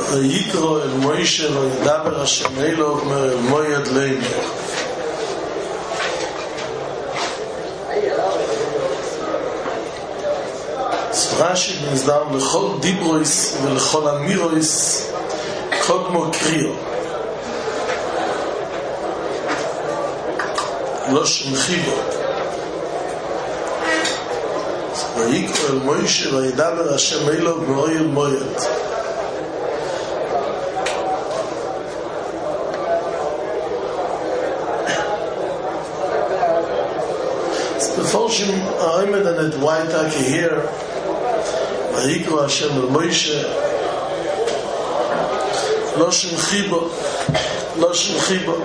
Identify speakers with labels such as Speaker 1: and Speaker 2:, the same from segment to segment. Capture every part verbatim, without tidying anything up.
Speaker 1: ויקרא אל מוישה וידבר השם אלוהיו אל מויד לאמור. רש"י מסדר לכל דיברויס ולכל אמירויס קודמו קריאו. לא שמחיבו. ויקרא אל מוישה וידבר השם אלוהיו מאוהל מויד. Fortune Ahmed and it white I can hear Vayikra Hashem el Moshe Lo Shem Chiba Lo Shem Chiba.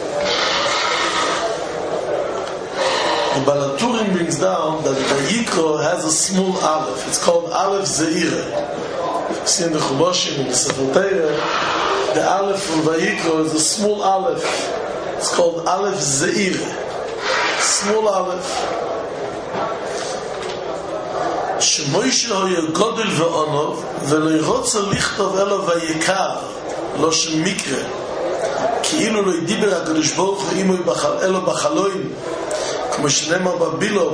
Speaker 1: The Balaturim brings down that Vayikra has a small Aleph. It's called Aleph Zeire. You see in the Chuboshim, in the Sefer Torah, the Aleph from Vayikra is a small Aleph. It's called Aleph Zeire. Small Aleph. שמוישה היה גודל ועונוב ולא ירוצה לכתוב אלו ויקר לא שמקרה כאילו לא ידיבר הקדוש ברוך הוא אימו אלו בחלוין כמו שנאמר בבילו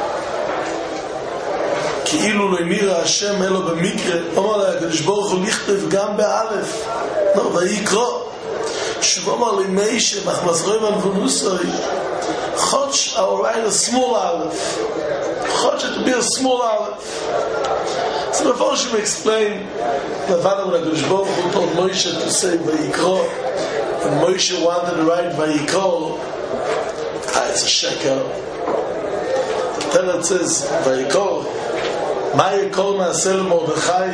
Speaker 1: כאילו לא ימירה השם אלו במקרה אומר לה הקדוש ברוך הוא לכתוב גם באלף לא ויקרא שוב אמר לי מיישה מחמזרוי מנבונוסוי חודש I'll write a small aleph Chodge to be a small aleph. So the Mephoshim explain that Vadam HaKadosh Baruch Hu told Moshe to say Vayikra, and Moshe wanted to write Vayikra. Ah, it's a sheker. The Tenet says Vayikra. Ma Yikra Na'aseh Mordechai.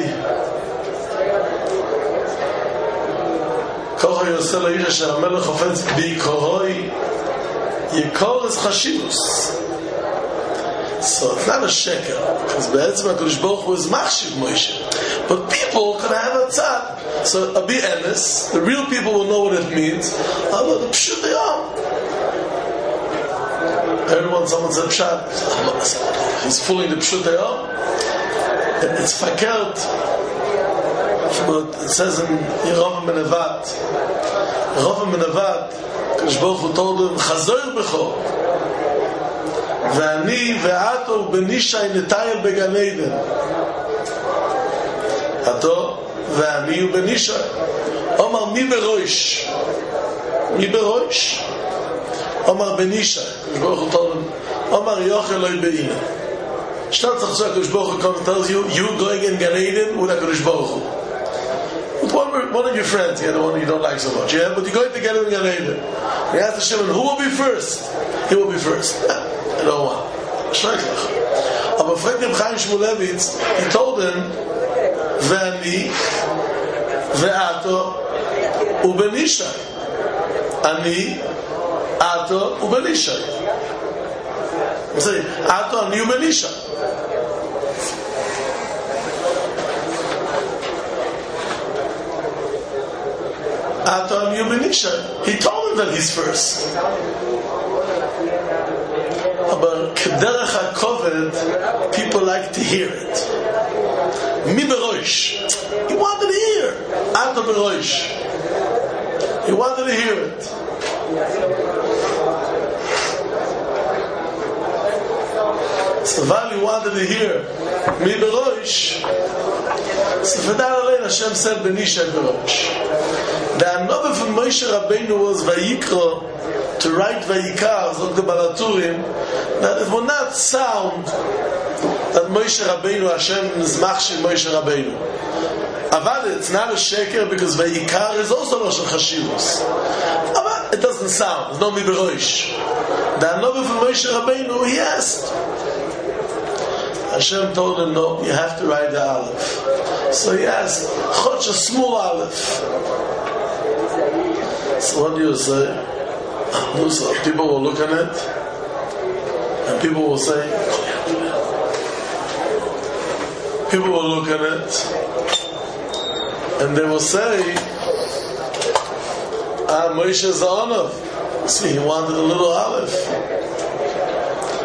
Speaker 1: Kocha Yoseh La'ish Asher HaMelech Hafetz B'Yikroi. Yikra is Chashivus. So it's not a sheker, because Be'etzim HaKadosh Baruch Hu is Machshiv Moshe. But people can have a tzad. So Abi Enes, the real people will know what it means. But the Pshut they are. Everyone, someone said Pshat. He's fooling the Pshut they are. It's fakert. But it says in Yeravim Menevat, Yeravim Menevat, HaKadosh Baruch Hu told him, Chazor B'cho. ואני ואתו בנישי נטייל בגן עדן. אתו ואני ובנישי. אומר מי בראש? מי בראש? אומר בנישי. ברוך הוא טוב. אומר יוכל לא יבאינה. שתה צריך שהקדוש ברוך הוא comes tells you you going in Gan Eden with הקדוש ברוך הוא. With one, one of your friends, yeah, the one you don't like so much, yeah, but you're going together in Gan Eden. He asked Hashem, who will be first? He will be first. I don't want. Schrecklich. Aber fragt dem Chaim Shmulevitz, he told him, Ve'ani, Ve'ato, Ubenishai. Ani, Ato, Ubenishai. I'm saying, Ato, Ani, Ubenishai. Ato, Ani, Ubenishai. He told him that he's first. But Kederach HaKoved, people like to hear it. Mi beroish. He wanted to hear. Ato beroish. He wanted to hear it. So Vali wanted to hear Mi beroish. So for that alone Hashem said Benisha beroish. The Anover from Moshe Rabbeinu was Vayikra, to write Vayikar, so the Balaturim, that it will not sound that Moshe Rabbeinu, Hashem is Machshiv Moshe Rabbeinu. Avad, it's not a sheker because Vayikar is also Rosh Hashivos. Avad, it doesn't sound, it's not Mi Beroish. The Anover from Moshe Rabbeinu, he asked. Hashem told him, no, you have to write the Aleph. So he asked, Chotch, a small Aleph. So what do you say? So people will look at it and people will say people will look at it and they will say ah, Moshe is the honor. See, he wanted a little aleph.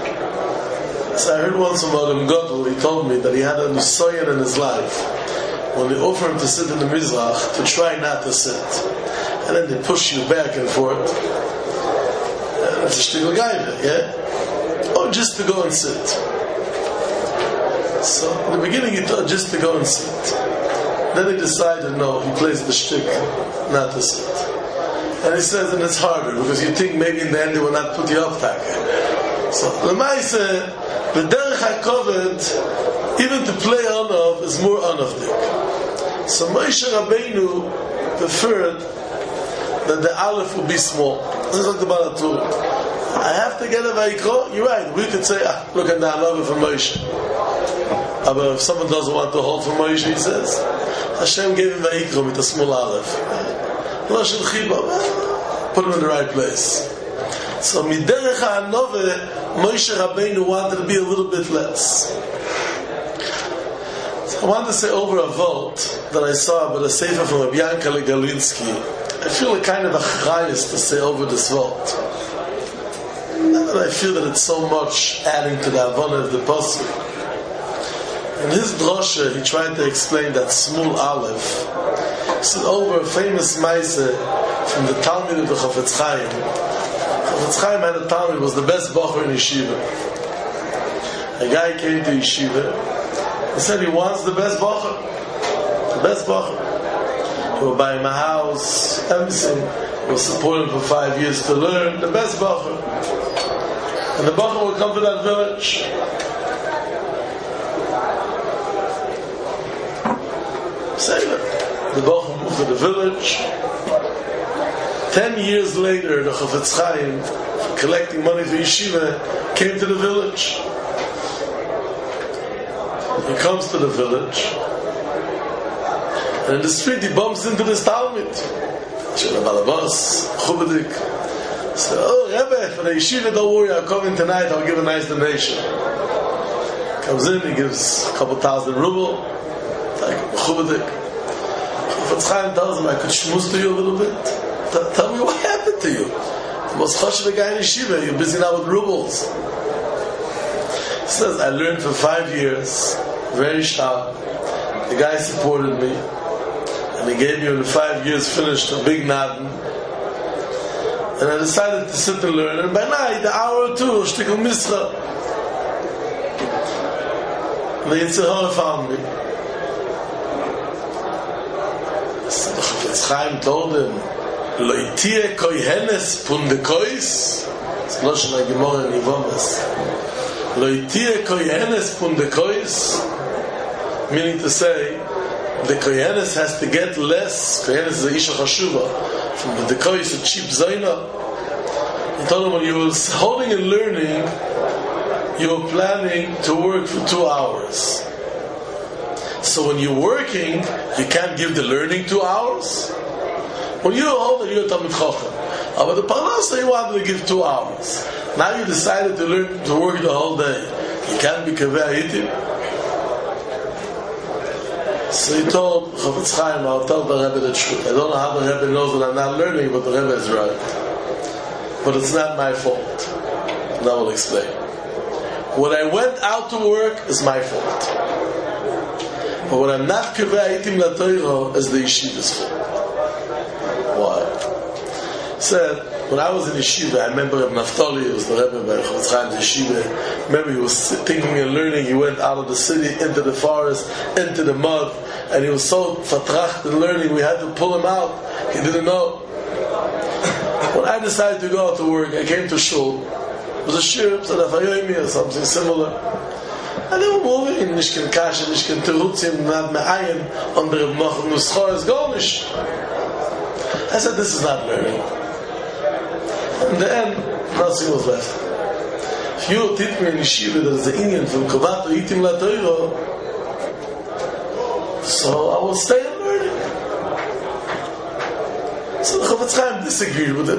Speaker 1: So I heard once about him Godel, he told me that he had a Nisayan in his life when they offer him to sit in the Mizrach, to try not to sit. And then they push you back and forth. And it's a shtickle gaiva, yeah? Or just to go and sit. So, in the beginning he thought just to go and sit. Then he decided, no, he plays the shtick, not to sit. And he says, and it's harder, because you think maybe in the end they will not put you up, Taka. So, Lamaise, the Derech HaKoved, even to play Onav is more Onavdik. So Moshe Rabbeinu preferred that the Aleph would be small. This is like the Balatur. I have to get a Vayikro. You're right. We could say, ah, look at the Aleph from Moshe. But if someone doesn't want to hold from Moshe, he says, Hashem gave him Vayikro with a small Aleph. Lashon Chiba, put him in the right place. So Miderech HaNove, Moshe Rabbeinu wanted to be a little bit less. I want to say over a vote that I saw about a sefer from Rabbi Yankele Galinsky. I feel a kind of a chayas to say over this vote. Not that I feel that it's so much adding to the Havana of the Pasuk. In his drosha, he tried to explain that small Aleph. He said over a famous Maise from the Talmud of the Chafetz Chaim. Chafetz Chaim had a Talmud, was the best bacher in Yeshiva. A guy came to Yeshiva. He said he wants the best bacher. The best bacher. He will buy him a house, everything. He will support him for five years to learn. The best bacher. And the bacher will come to that village. Say that. The bacher moved to the village. Ten years later, the Chafetz Chaim, collecting money for yeshiva, came to the village. He comes to the village, and in the street he bumps into this Talmud. Shana Balabas, Chubadik. He said, oh, Rebbe, for the yeshiva, don't worry, I'll come in tonight, I'll give a nice donation. Comes in, he gives a couple thousand ruble, like Chubadik. Chafetz Chaim tells him, I could schmooze to you a little bit. Tell me what happened to you. The most chashuv guy in yeshiva, you're busy now with rubles. He says, I learned for five years, very sharp. The guy supported me, and he gave me, when the five years finished, a big naden. And I decided to sit and learn, and by night, the hour or two, a shtickle mischa. And the Yetzer Hara found me. So the Chafetz Chaim told him, Lo itie kohenes pundekois. It's Lashon HaGemara in Yevomes. Lo itie kohenes pundekois, meaning to say, the kohenes has to get less. Kohenes is a isha chashuva. From the dekois, a cheap zaina. He told him, when you were holding and learning, you were planning to work for two hours. So when you're working, you can't give the learning two hours. When you're older, you're a Talmid Chacham. But the Parnasa, you wanted to give two hours. Now you decided to learn to work the whole day. You can't be Kaveh Hitim. So he told Chafetz Chaim, I'll tell the Rebbe the truth. I don't know how the Rebbe knows that I'm not learning, but the Rebbe is right. But it's not my fault. And I will explain. When I went out to work is my fault. But when I'm not Kaveh Hitim La Torah is the yeshiva's fault. Why? He said, when I was in yeshiva, I remember Reb Naftali, it was the Rebbe by Chafetz Chaim's yeshiva. Remember, he was thinking and learning. He went out of the city, into the forest, into the mud, and he was so vertracht in learning, we had to pull him out. He didn't know. When I decided to go out to work, I came to shul. It was a shir, or something similar. And they were moving, Nishkin Kasha, Nishkin Terutzim, not Me'ayin, under Reb Nachum Nuschor, is Gornish. I said, this is not learning. In the end, nothing was left. If you teach me in yeshiva that is the Indian from Kovato Itim La Torah, so I will stay and learn. So the Chafetz Chaim disagreed with it.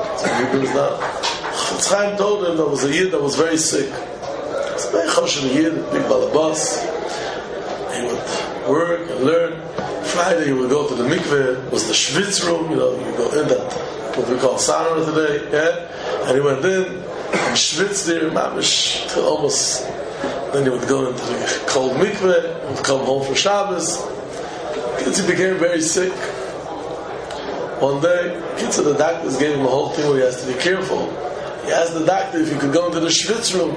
Speaker 1: Chafetz Chaim told him there was a Yid that was very sick. It's a very choshen Yid, a big balabas. He would work and learn. Friday he would go to the mikveh. It was the Schwitz room, you know, you go in that, what we call sauna today, yeah? And he went in and schwitzed there, mamish, till almost. Then he would go into the cold mikveh, he would come home for Shabbos. Kids, he became very sick. One day, kids, the doctors gave him a whole thing where he has to be careful. He asked the doctor if he could go into the schwitz room.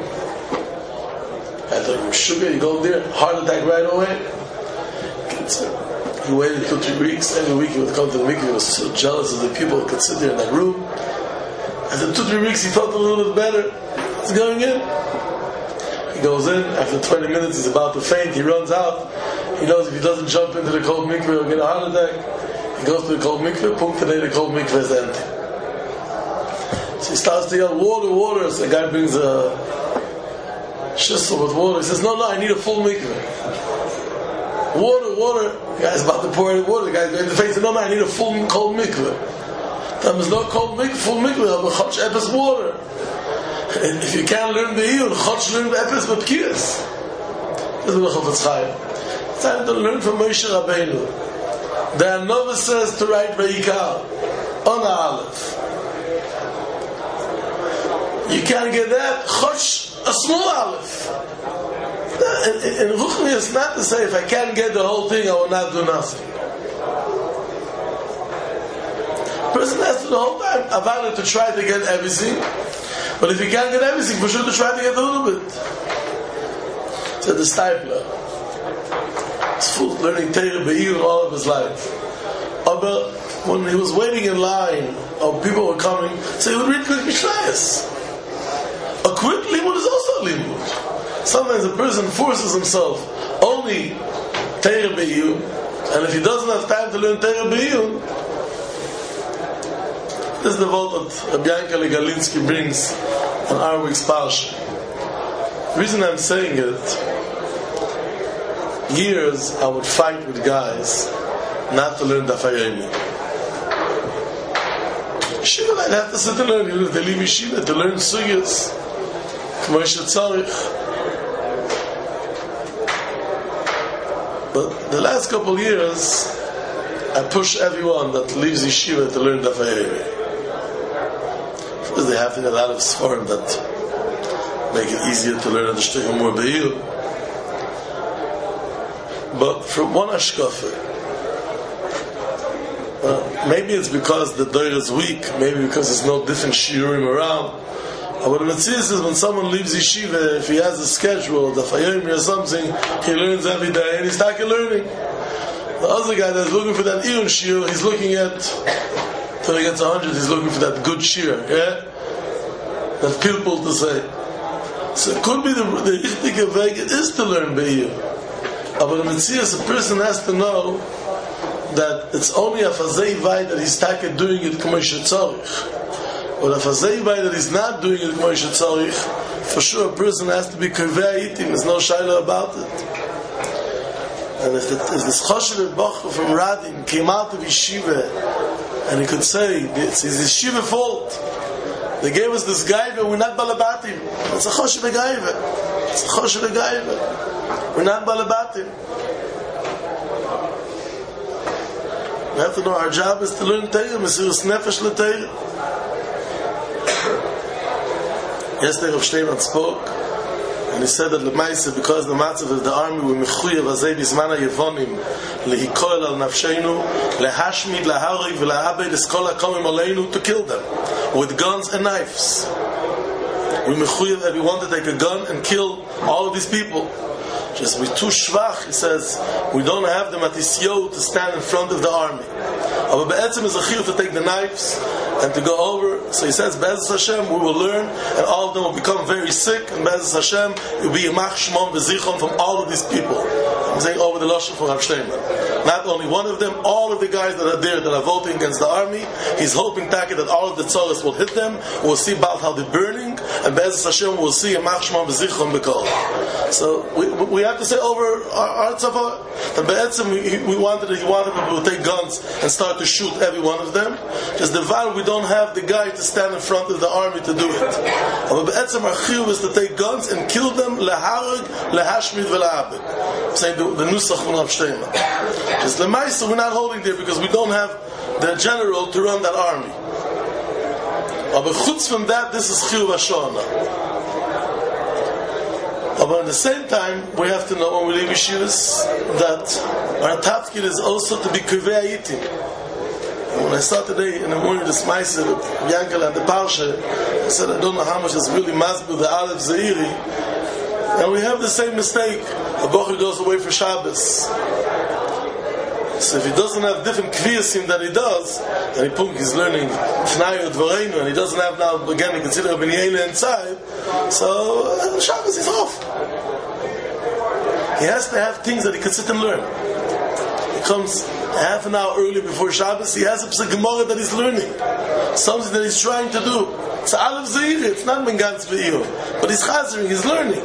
Speaker 1: I told him, sugar, you go there, heart attack right away. Kids, he waited two, three weeks. Every week he would come to the mikveh. He was so jealous of the people who could sit there in that room. After two, three weeks, he felt a little bit better. He's going in. He goes in. After twenty minutes, he's about to faint. He runs out. He knows if he doesn't jump into the cold mikveh, he'll get a heart attack. He goes to the cold mikveh. Boom, today the cold mikveh is empty. So he starts to yell, water, water. So the guy brings a shissel with water. He says, no, no, I need a full mikveh. Water, water. The guy's about to pour in water. The guy's going to face. No, no, I need a full cold mikveh. There is no cold mikveh, full mikveh. I'll be chotch epis water. And if you can't learn the iyun, chotch learn the epis with kiyas. This is what Chofetz Chaim. It's time to learn from Moshe Rabbeinu. The Anova says to write Vayikal on the Aleph. You can't get that. Chotch a small Aleph. In, in, in Ruchni, it's not to say if I can't get the whole thing, I will not do nothing. Person has to the whole time about it to try to get everything, but if you can't get everything, for sure to try to get a little bit. So the Stipler, he's full learning Torah Be'ir all of his life. But when he was waiting in line, or people were coming, so he would read quick Mishnayos. A quick limud is also a limud. Sometimes a person forces himself only Torah Be'ir, and if he doesn't have time to learn Torah Be'ir, this is the vote that Rabbi Yankele Galinsky brings on our week's parsha. The reason I'm saying it, years I would fight with guys not to learn Daf Yomi. Yeshiva, I'd have to sit and learn. You know, they leave yeshiva to learn sugyas, K'moshe Tzarich. But the last couple of years, I push everyone that leaves yeshiva to learn Daf Yomi. Because they have a lot of sforim that make it easier to learn the shtichim more be'il. But from one ashkafe, uh, maybe it's because the doir is weak, maybe because there's no different shiurim around. But what the mitzvah is when someone leaves yeshiva, if he has a schedule, the fayomi or something, he learns every day and he's starting learning. The other guy that's looking for that iyun shiur, he's looking at till he gets a hundred, he's looking for that good shear, yeah? That pilpul to say. So it could be the the richtige weg is to learn be'ir. But the mitzvah, a person has to know that it's only a fazei vai that he's taken doing it k'moshe tzarich. Or a fazei vai that he's not doing it k'moshe tzarich, for sure a person has to be kivei itim, there's no shayla about it. And if, the, if this Choshev Bacher from Radin came out of yeshiva, and he could say, it's his yeshiva fault. They gave us this guy, but we're not balabatim. It's a Choshev Gaiva. It's a Choshev Gaiva. We're not balabatim. We have to know our job is to learn Torah, Mesiras Nefesh LeTorah. Yesterday Rav Steinman spoke, and he said that Lemaisa, because the matzav of the army were mechuyev azay bisman hayevonim lehikoel al nafsheinu lehashmid laharig v'lahabed eskol hakomim aleinu, to kill them with guns and knives. We mechuyev that we want to take a gun and kill all of these people. Just we're too shvach, he says, we don't have the matisyo to stand in front of the army. Aber be'etzem is a chiyuv to take the knives and to go over. So he says, Be'ezus Hashem, we will learn, and all of them will become very sick, and Be'ezus Hashem, it will be a mach shmon v'zichon from all of these people. I'm saying over the lashon from Rav Steinman. Not only one of them, all of the guys that are there that are voting against the army, he's hoping Taka that all of the tzoros will hit them. We'll see about how they're burning, and Be'ezus Hashem will see a mach shmon v'zichon b'kol. So we, we have to say over our, our tzavah that Be'etzem we, we wanted he wanted people to take guns and start to shoot every one of them. Just the var we don't have the guy to stand in front of the army to do it. But Be'etzem our chiyuv is to take guns and kill them leharag, lehashmid v'lahabed. Saying the, the nusach from Rav Steinman. Just lemaisa we're not holding there because we don't have the general to run that army. But chutz from that, this is chiyuv hashana. But at the same time, we have to know when we leave yeshivas that our tafkid is also to be kivei ayitim. When I started today in the morning this Meiser with Yankel and the Parsha, I said I don't know how much is really masbid the Aleph Zairi, and we have the same mistake. A bocher goes away for Shabbos. So if he doesn't have different kviyasim that he does, and he punk he's learning Tnai or Dvoreinu, and he doesn't have now again to consider Ben Yeila inside, so uh, Shabbos is off. He has to have things that he can sit and learn. He comes half an hour early before Shabbos, he has a Psa Gemara that he's learning, something that he's trying to do. It's Aleph Zairi, it's not Mengans Ve'iyuh, but he's chazering, he's learning.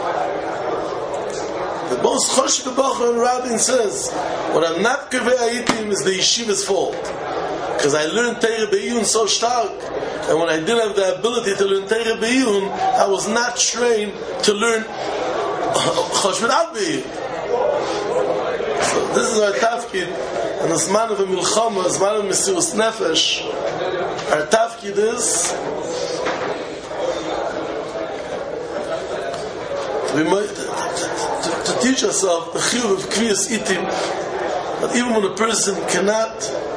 Speaker 1: The most Chosh B'Bocher and Rabin says, what I'm not kivei ayitim is the yeshiva's fault. Because I learned Teire Be'iyun so stark, and when I didn't have the ability to learn Teire Be'iyun, I was not trained to learn Chosh B'Ad Be'iyun. So this is our tafkid, and the Zman of a Milchama, the Zman of Mesirus Nefesh, our tafkid is we might To, to teach ourselves the chiyuv of kviyas itim, that even when a person cannot,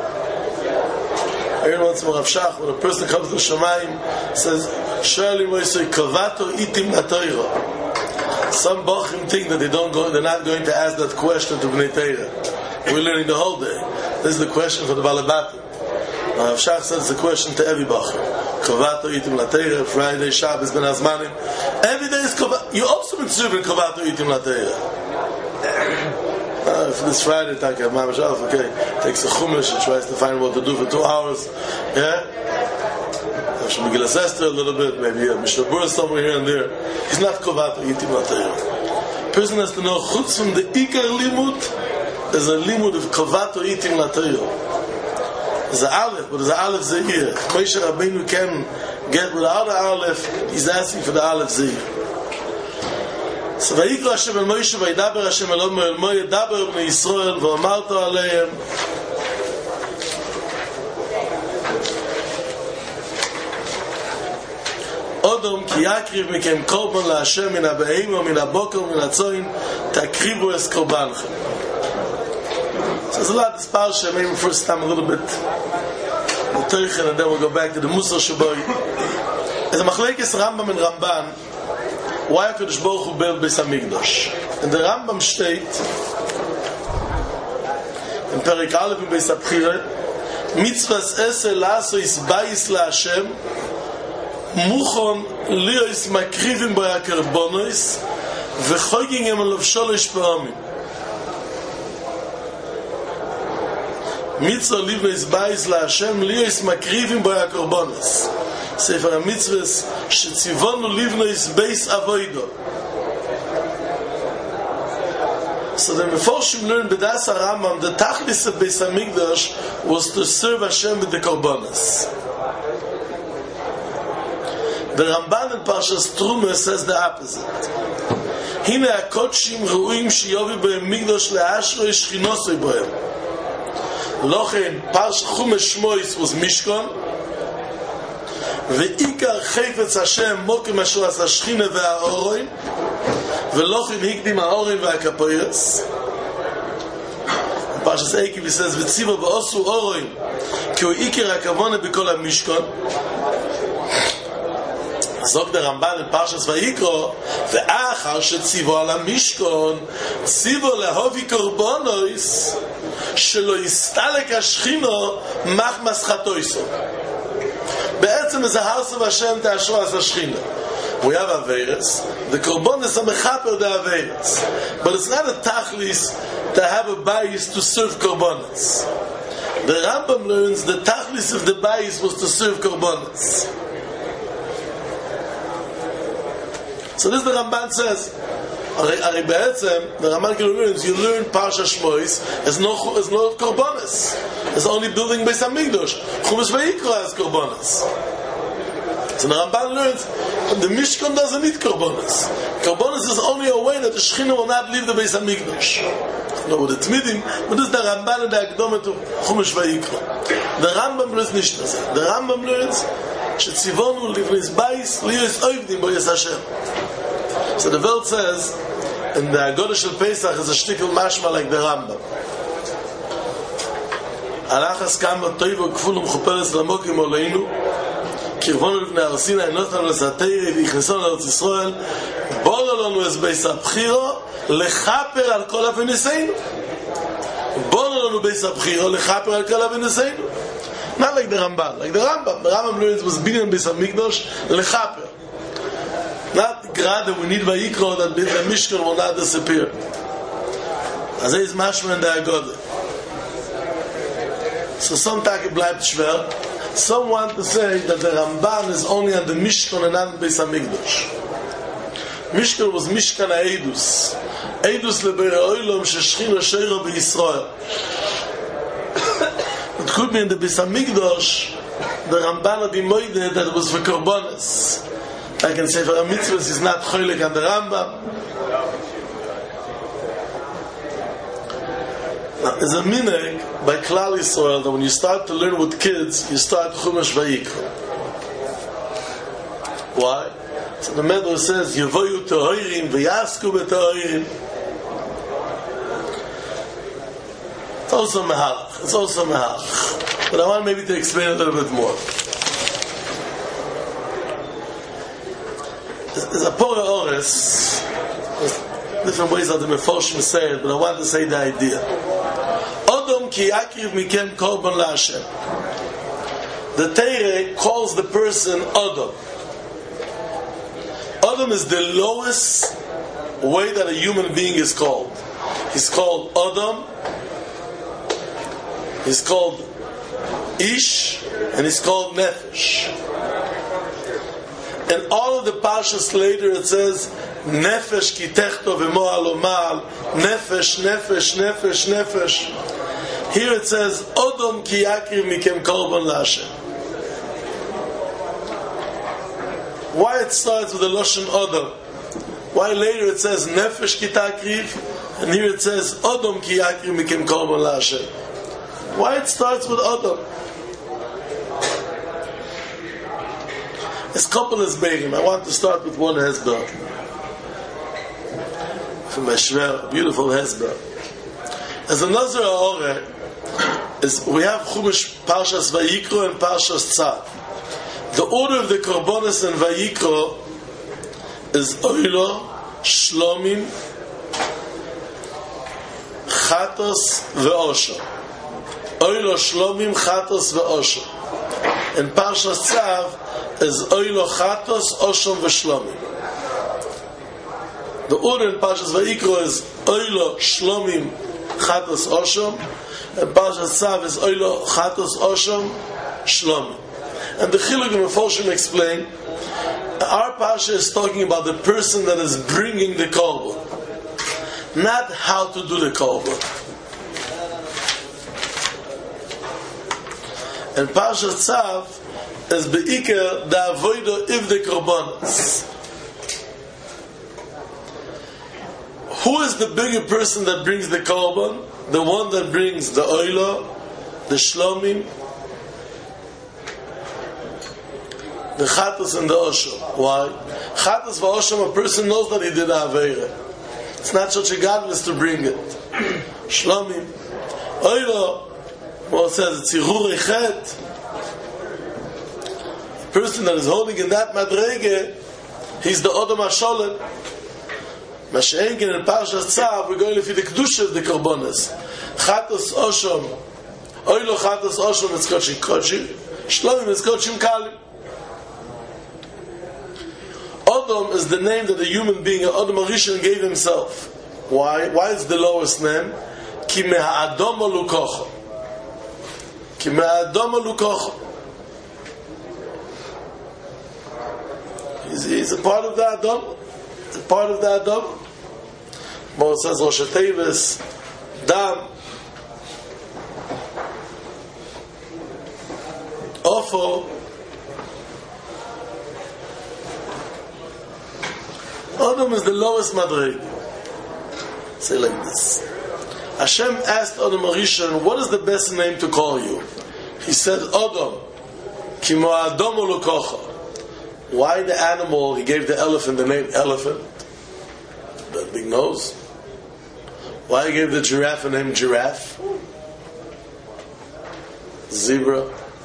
Speaker 1: I heard once more Rav Shach, when a person comes to Shamayim, says, Shali Moisei kavato itim natoira. Some bachim think that they don't go, they're not going to ask that question to Bnei Teira. We're learning the whole day. This is the question for the Balabatim. Rav Shach says the question to every bachim. Kavato itim lateira, Friday, Shabbos, Ben Azmanim. Every day is kavato. You also been serving kavato itim lateira. Uh, for this Friday, thank you, Mamash Alf, okay, takes a chumash and tries to find what to do for two hours. Yeah? I should be a little bit, maybe a Mishnah somewhere here and there. He's not kavato itim lateira. Person has to know, chutz from the ikar limud, there's a limud of kavato itim lateira. There's an Aleph, but there's an Aleph Zahir. Moshe Rabbeinu can get without the Aleph, he's asking for the Aleph Zahir. So Vayikra Hashem el Moshe, Vayidaber Hashem el Omer el Moye, Daber Bnei Yisrael, V'amarto Aleim. Odom ki yakriv mikem korban la Hashem min ha-be'im, min ha-boker, min ha-tzoyin, takrivu es korbanchem. So there's a lot of this parsha, maybe first time a little bit the Teichen, and then we'll go back to the Musar Shaboy. As a machlekes Rambam and Ramban, why HaKadosh Baruch Hu built Beis HaMikdash? And the Rambam state in Perek Aleph in Beis HaBchira, mitzvahs ese la'aso isbayis la'Hashem muchon lios makrivim bo yakarbonos v'choging em alav sholosh pa'amim. Mitzvah livna is bayis la'Hashem lios makrivim bo yakarbonos. Sefer HaMitzvahs shetzivonu livna is beis avoido. So the Meforshim learned B'das HaRambam the tachlis of Beis HaMikdash was to serve Hashem with the korbanos. The Ramban in Parshas Truma says the opposite. Hine HaKodshim ru'im shiyovi b'hem Mikdash le'ashro yishchinosoi b'hem. Lochen Parsh Chumash Shmois was Mishkan, ve'ikar chayfetz Hashem mokim asher as hashchina ve'ha'oroim, ve'lochen hikdim ha'oroim ve'hakapoyres. Parshas Eikiv he says v'tziva v'osu oroim ki hu ikar hakavona b'kol ha'mishkan. Sagt der Ramban in Parshas Vayikra, ve'achar shetzivo al ha'mishkan tzivo lehovi korbanos shelo yistalek hashchina mach maschatoiso. בעצם is the house of Hashem ta'ashro as hashchina. We have Averes. The korbanos are mechaper the Averes, but it's not a tachlis to have a bayis to serve korbanos. The Rambam learns the tachlis of the bayis was to serve korbanos. So this the Ramban says. Ari be'etzem, the Ramban learns you learn Parsha Shmois is no is no korbanos. It's only building Beis HaMikdash. Chumash Vayikra has korbanos. So the Ramban learns the Mishkan doesn't need korbanos. Korbanos is only a way that the Shechina will not leave the Beis HaMikdash. No, with the Tmidim, but this is the Ramban and the Akdoma to Chumash Vayikra. The Rambam learns nicht das. The Rambam learns shetzivonu livnis bayis liyos oivdim bo Yis Hashem. So the Welt says, in the Agoda Shel Pesach is a shtickle mashma like the Rambam. Alachas kama toivo kfulum chuperes lamokim oleinu kirvonu lifnei Har Sinai notanu lesatei v'yichnesonu לארץ ישראל bolo lanu es beis הבחירו lechaper al kol aviniseinu bolo lanu beis הבחירו lechaper al kol aviniseinu. Not like the Ramban. Like the Rambam. The Rambam learns was binyan beis hamikdash lechaper. Not grad that we need vayikro that the Mishkan will not disappear. As is mashma in the Agoda. So some take bleibt schwer. Some want to say that the Ramban is only on the Mishkan and not Beis HaMikdash. Mishkan was Mishkan HaEidus. Eidus leBorei Olam sheshchina sheira b'Yisrael. It could be in the Beis HaMikdash, the Ramban had demoided that it was for Korbanos. I can say for a mitzvah is not choylek on the Rambam. Now, there's a minhag by Klal Yisrael that when you start to learn with kids, you start Chumash Vayikra. Why? So the Medrash says, Yevoyu Tehorim v'yasku b'Tehorim. It's also mehalach. It's also mehalach. But I want maybe to explain a little bit more. There's a Pora Ores. There's different ways that the Meforshim say it, but I want to say the idea. Odom ki yakriv mikem korban la'Hashem. The Torah calls the person Odom. Odom is the lowest way that a human being is called. He's called Odom. He's called Ish, and he's called Nefesh. And all of the parshas later it says Nefesh ki techto v'mo alomal Nefesh, Nefesh, Nefesh, Nefesh. Here it says Odom ki yakriv mikem korban la'Hashem. Why it starts with the Lashon Odom? Why later it says Nefesh ki takriv and here it says Odom ki yakriv mikem korban la'Hashem? Why it starts with Odom? It's couple is begging. I want to start with one hezbollah. From Eshver, beautiful hezbollah. As a Nazir Ha'oreh, is we have Chumash Parshas Vayikro and Parshas Tzav. The order of the Korbanos and Vayikro is Oilo, Shlomim, Chatos, Ve'osho. Oilo, Shlomim, Chatos, Ve'osho. In Parshas Tzav is Oilo, Chatos, Oshom, Veshlomim. The order in Parshas Vayikro is Oilo, Shlomim, Chatos, Oshom, and Parshas Tzav is Oilo, Chatos, Oshom, Shlomim. And the Chiluk and Meforshim explain, our Parsha is talking about the person that is bringing the korban, not how to do the korban. And Parshas Tzav is be'iker da avoido if the korbanos. Who is the bigger person that brings the korban? The one that brings the oilo, the shlomim, the chatos and the oshom. Why? Chatos v'oshom, a person knows that he did aveira. It's not such a godless to bring it. Shlomim, oilo, well it says it's yirur echet. The person that is holding in that madrege, he's the Odom HaSholem. Mashenkin and Parshas Tzav, we're going to see the kedusha of the korbanos. Chatos oshom, oilo chatos oshom, it's kochim kochim. Shlomim is kochim kalim. Odom is the name that the human being, Odom HaRishon, gave himself. Why? Why is the lowest name? Ki me'adom alukocho. Ki me'adom alukocho. He's, he's a part of the Adam. He's a part of the Adam. Moses says Rosh Tevis, Dam, Ofo. Adam is the lowest madrig. Say like this. Hashem asked Adam HaRishon, what is the best name to call you? He said, Adam, ki mo'adom ulukocha. Why the animal? He gave the elephant the name elephant. The big nose. Why gave the giraffe a name giraffe? Zebra.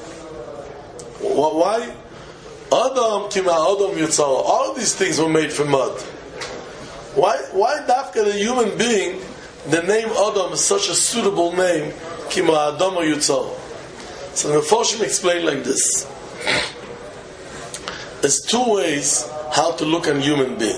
Speaker 1: Why? Adam kima Adam Yitzhak. All of these things were made from mud. Why? Why dafka the human being? The name Adam is such a suitable name. Kima Adam Yitzhak. So the Mefarshim explain like this. There's two ways how to look at a human being.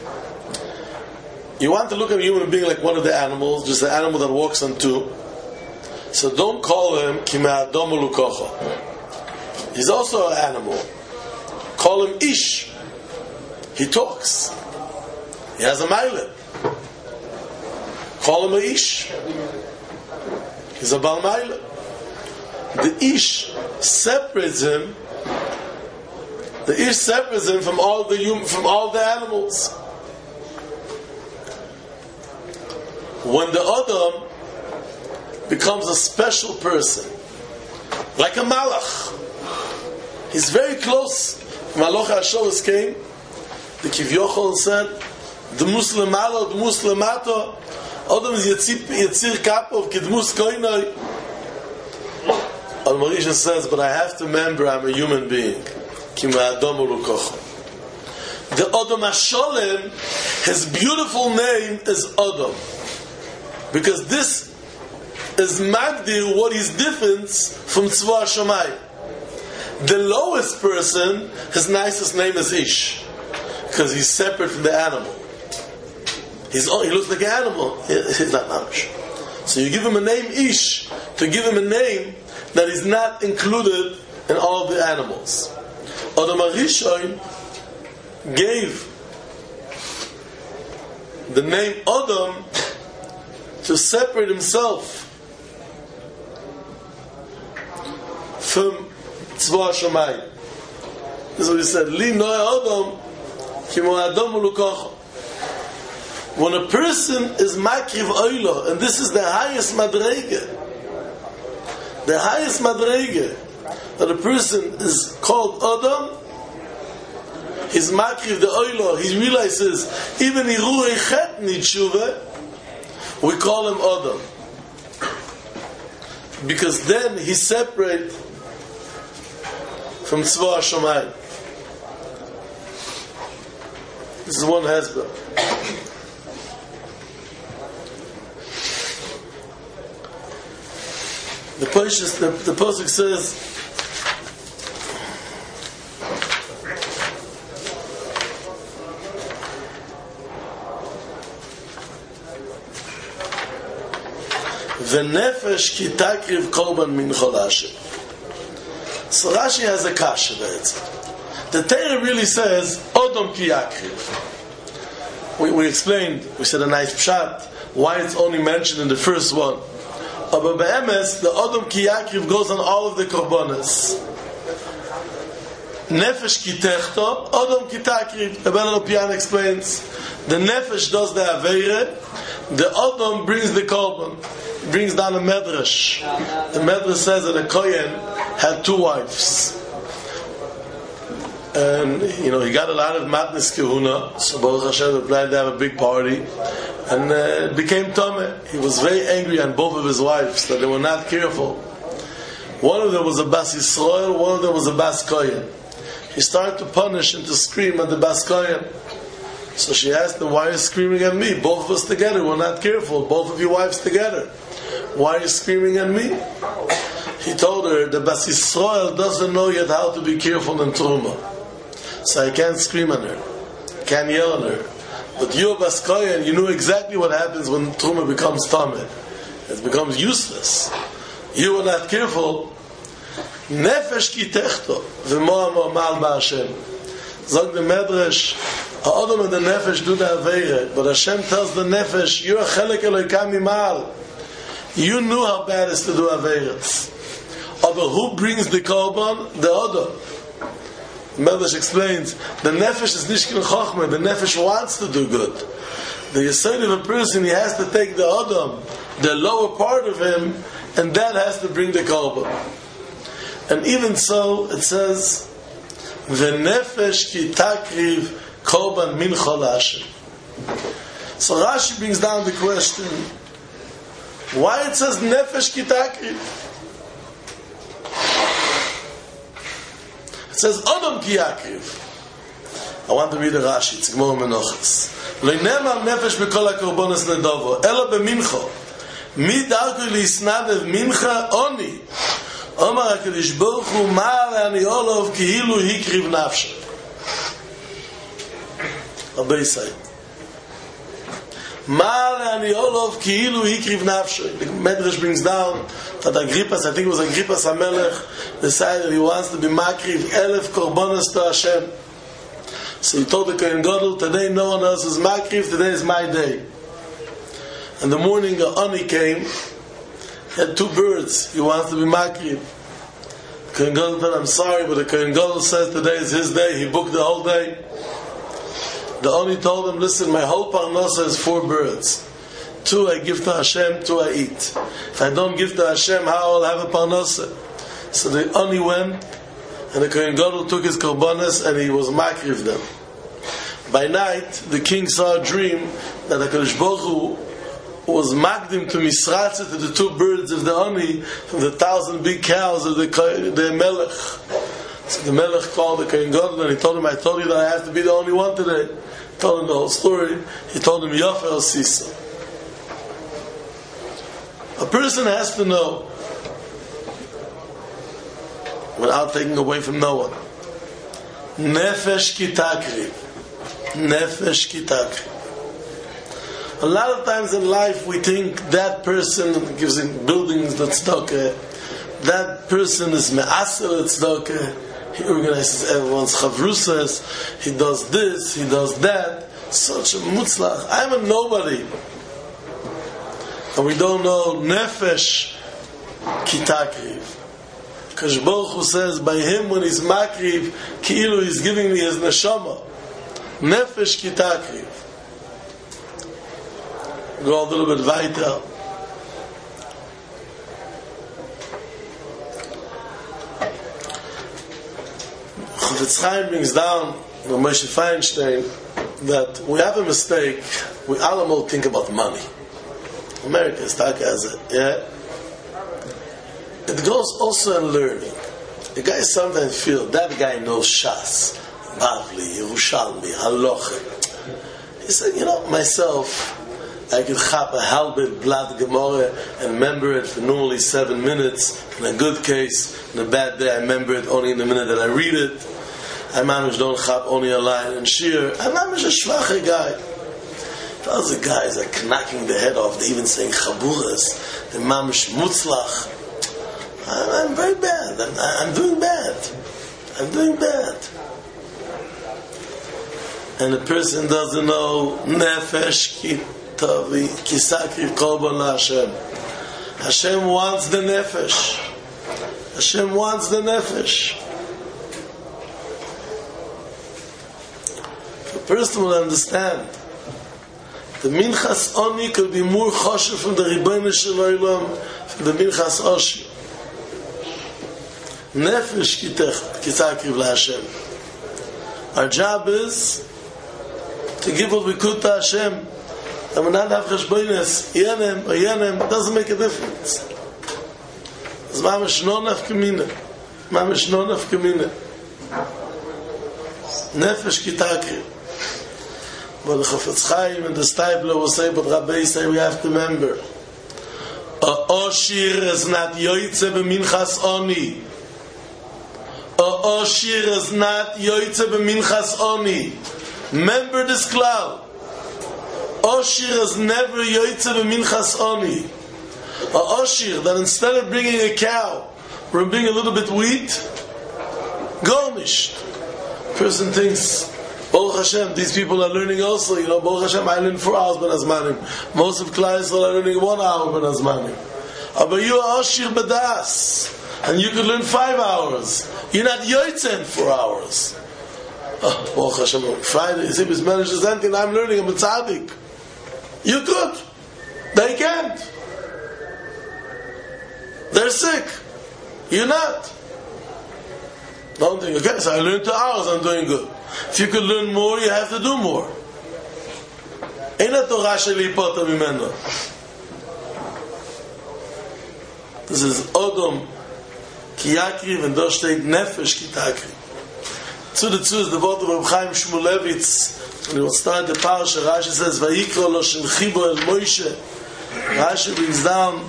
Speaker 1: You want to look at a human being like one of the animals, just an animal that walks on two. So don't call him Kima Adam Lukocha. He's also an animal. Call him Ish. He talks. He has a mile. Call him a Ish. He's a Bal Mile. The Ish separates him. The Ish separates him from all the hum, from all the animals. When the Adam becomes a special person, like a Malach, he's very close. Malach HaSholos came. The Kivyochol said, "The Muslim Malo, the Muslim Mato, Adam is Yitzir Kapov, Kidmus Koinoi." Al Marisha says, "But I have to remember I'm a human being." Kima Adam Ulukoch. The Adam HaSholem, his beautiful name is Adam, because this is Magdir, what is different from Tzva Shamayim. The lowest person, his nicest name is Ish, because he's separate from the animal. He's, he looks like an animal. He's not Mamish. So you give him a name Ish to give him a name that is not included in all of the animals. Adam HaRishon gave the name Adam to separate himself from Tzva Shamayim. This is what he said. Li noe Adam kimo Adam ulukocha. When a person is makriv oila, and this is the highest madrege, the highest madrege, that a person is called Adam, he's makriv the oila, he realizes, even iruei chet need tshuva, we call him Adam. Because then he's separate from Tzva Shamayim. This is one husband. The Pasuk, the, the Pasuk says, "V'nefesh ki takriv korban min chol Hashem." So Rashi has a kasha be'etzim. The Torah really says Odom ki yakriv. We, we explained, we said a nice pshat, why it's only mentioned in the first one. But be'emes, the Odom ki yakriv goes on all of the korbanos. Nefesh ki techto, Odom ki takriv. The Ben Lopian explains, the nefesh does the aveire, the Odom brings the korban. Brings down a medrash. The medrash says that a kohen had two wives, and you know he got a lot of matnas kehuna. So Baruch Hashem, they planned to have a big party, and uh, it became tameh. He was very angry on both of his wives that they were not careful. One of them was a bas Yisrael, one of them was a bas kohen. He started to punish and to scream at the bas kohen. So she asked him, "Why are you screaming at me? Both of us together, we're not careful. Both of your wives together. Why are you screaming at me?" He told her, "The Bas Yisrael doesn't know yet how to be careful in Truma. So I can't scream at her, can't yell at her. But you, Bas Kohen, you know exactly what happens when Truma becomes Tameh. It becomes useless. You were not careful. Nefesh ki techto, v'mo'amo mal ba'Hashem." Zog the Medrash, Ha'odom and the Nefesh do the Aveire, but Hashem tells the Nefesh, "You're a chelek Elokai mimal." You knew how bad it is to do Aveiros. But who brings the korban? The Odom. Medrash explains, the Nefesh is Nishkin Chochmah, the Nefesh wants to do good. The Yesod of a person, he has to take the Odom, the lower part of him, and that has to bring the korban. And even so, it says, "V'nefesh ki takriv korban min chol Hashem." So Rashi brings down the question, why it says Nefesh ki takriv? It says Adam ki yakriv. I want to read the Rashi, it's Gemara Menachos. Lo nema nefesh bekol hakorbanos nedovo, ela b'mincha. Mi darko liisnadev mincha oni. Omar HaKadosh Baruch Hu ma le'ani olov kihilu hikriv nafshe. Rabbi Yisai. Ma le'ani olov kihilu hikriv nafshe. The Medrash brings down that Agrippas, I think it was Agrippas HaMelech, decided he wants to be makriv elef korbanos to Hashem. So he told the Kohen Gadol, today no one else is makriv, today is my day. In the morning, a ani came, he had two birds, he wants to be makriv. The Kohen Gadol said, I'm sorry, but the Kohen Gadol says today is his day, he booked the whole day. The ani told him, listen, my whole parnasa is four birds. Two I give to Hashem, two I eat. If I don't give to Hashem, how will I have a parnasa? So the ani went, and the Kohen Gadol took his korbanos and he was makriv them. By night, the king saw a dream that the HaKadosh Baruch Hu was magdim to misratze to the two birds of the ani from the thousand big cows of the, the Melech. So the Melech called the Kohen Gadol and he told him, I told you that I have to be the only one today. He told him the whole story. He told him, Yafel Sisa. A person has to know, without taking away from no one, Nefesh ki takriv. Nefesh ki takriv. A lot of times in life we think that person gives in buildings that's tzedakah, that person is me'aser tzedakah, he organizes everyone's chavrusas, he does this, he does that, such a mutzlach. I'm a nobody. And we don't know Nefesh ki takriv. Because Baruch Hu says, by him when he's makriv, ki'ilu he's giving me his neshama. Nefesh ki takriv. Go a little bit weiter. Chofetz Chaim brings down from Moshe Feinstein that we have a mistake. We all think about money. America is stuck as it, yeah. It goes also in learning. The guy sometimes feels that guy knows Shas, Bavli, Yerushalmi, Halacha. He said, you know, myself, I could chap a halbit blood Gemara and remember it for normally seven minutes. In a good case, in a bad day, I remember it only in the minute that I read it. I manage don't chap only a line and shir. I manage a shvache guy. Those guys are knocking the head off. They even saying chaburas. The mamish mutzlach. I'm very bad. I'm, I'm doing bad. I'm doing bad. And the person doesn't know nefesh ki tavi ki sakriv korban Hashem. Hashem wants the nefesh. Hashem wants the nefesh. The person will understand. The minchas oni could be more choshev from the Ribbono Shel Olam from the minchas oshi. Nefesh ki takriv LaHashem. Our job is to give what we could to Hashem. And we not have cheshbonos, yenem or yenem, it doesn't make a difference. It's mamish no nafkamina. Mamish no nafkamina. Nefesh ki takriv. But the Chofetz Chaim and the Steipler will say, but Rabbi say we have to remember, a oshir is not yoytze b'minchas oni. A oshir is not yoytze b'minchas oni. Remember this cloud. Oshir is never yoytze b'minchas oni. A oshir that instead of bringing a cow, we're bringing a little bit wheat, garnished. Person thinks, Baruch Hashem, these people are learning also. You know, Baruch Hashem, I learn four hours ben azmanim. Most of Klal Yisrael are learning one hour ben azmanim. But you are oshir b'das, and you could learn five hours. You're not yoytze in four hours. Oh, Baruch Hashem, Friday, is his manager something I'm learning, I'm a tzaddik. You could. They can't. They're sick. You're not. Don't think, okay, so I learned two hours, I'm doing good. If you could learn more, you have to do more. אין התורה שלי פוטר ממנו. Das ist Odom ki yakri, wenn da steht Nefesh ki takri. Zu dazu ist der Wort von Chaim Shmulevitz, und ich start the Parsha, Rashi says, Vayikro lo shen chibo el Moshe. Rashi brings down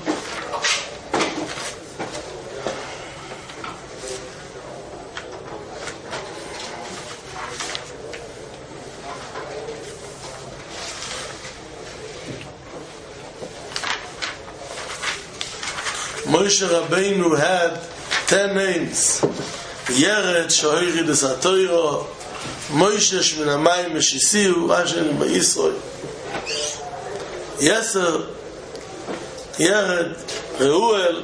Speaker 1: Moshe Rabbeinu had ten names. Yered Shohiri des HaTorah, Moshe Shmin HaMayim Meshisiu, Rashi B'Yisrael. Yeser, Yered, Reuel.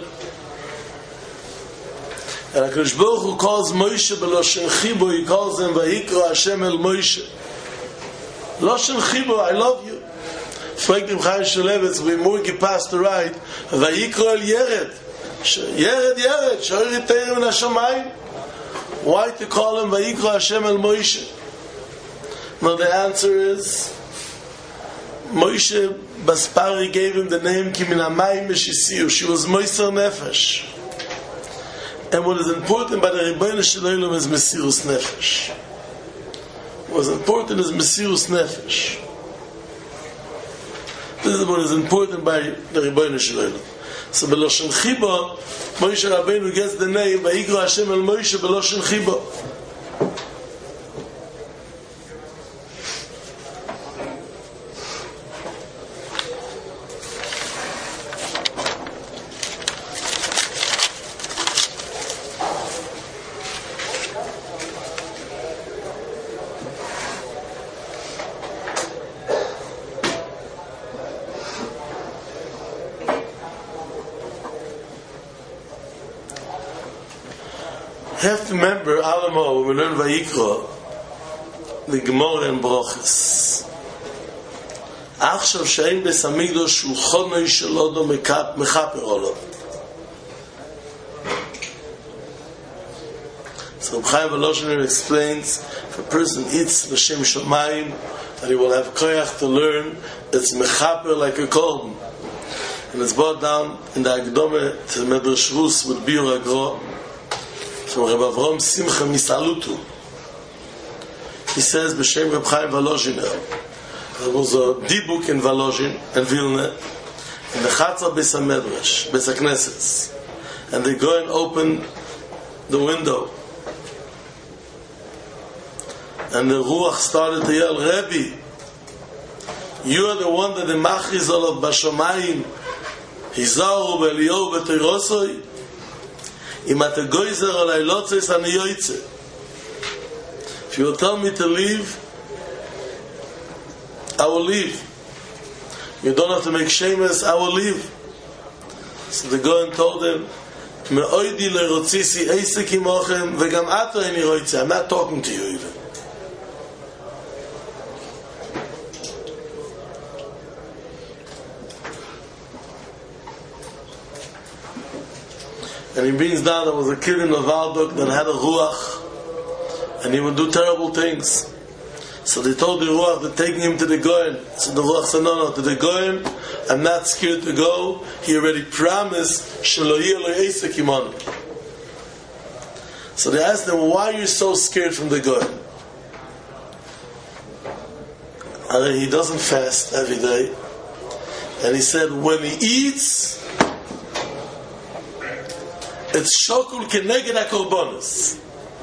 Speaker 1: And HaKadosh Baruch Hu calls Moshe b'Loshen Chibo, he calls him Vayikra Hashem el Moshe. Loshen Chibo, I love you. Fragt im Chaim Shmulevitz, we more past the right, Vayikra el Yered. Yered, Yered, Shohiri Teirem in HaShamayim. Why to call him Vayikra Hashem el Moshe? Now the answer is Moshe Baspari gave him the name Ki min hamayim meshisiu. She was Moiser Nefesh. And what is important by the Rebbeinu Shalom is Mesirus Nefesh. What is important is Mesirus Nefesh. This is what is important by the Rebbeinu Shalom. So B'Loshen Chiba, Moshe Rabbeinu gets the name Vayikra Hashem el Moshe B'Loshen Chiba. You have to remember, Alamo, when we learn Vayikra, the Gemara and Brochus. Achshav she'ein beis hamikdash shulchanoi shel odom mechaper olav. So Chaim Volozhin explains, if a person eats l'shem shamayim, that he will have koyach to learn, it's mechaper like a korban. And it's brought down in the Akdome to Medrash Rus with Biur Agro, from Reb Avram Simcha Misalutu. He says, B'Shem Reb Chaim Volozhin, there was a dibuk in Volozhin and Vilna, in the Chatzar Beis HaMedrash, Beis HaKnesses, and they go and open the window, and the Ruach started to yell, Rebbe, you are the one that the Machriz of Bashamayim, Hizaru B'Eliyahu B'Teirosoi, Im at goizer alay lotzes ani yoytze. If you will tell me to leave, I will leave. You don't have to make shameless, I will leave. So the Goyen told him, Me'oidi le'rotzisi eisek imochem v'gam ato eni roitze. I'm not talking to you even. And he brings down there was a kid in the Valdok that had a ruach, and he would do terrible things. So they told the ruach they're taking him to the Goyen. So the ruach said, no, no, to the Goyen, I'm not scared to go. He already promised, Shelo yeh lo eisek imonu. So they asked him, why are you so scared from the Goyen? And he doesn't fast every day. And he said, when he eats, it's shokul keneged hakorbanos.